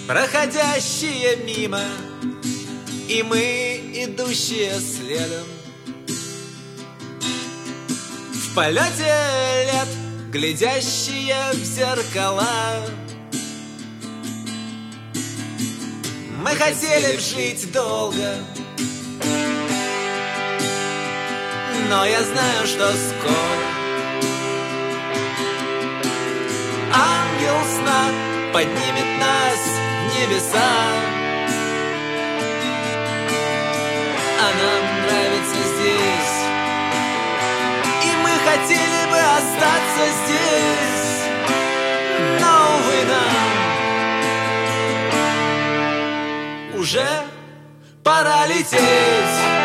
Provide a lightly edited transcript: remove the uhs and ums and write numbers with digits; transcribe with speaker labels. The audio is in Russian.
Speaker 1: проходящие мимо, и мы, идущие следом. В полете лет, глядящие в зеркала. Мы хотели жить долго, но я знаю, что скоро ангел сна поднимет нас в небеса. А нам нравится здесь, и мы хотели бы остаться здесь, но, увы, нам уже пора лететь.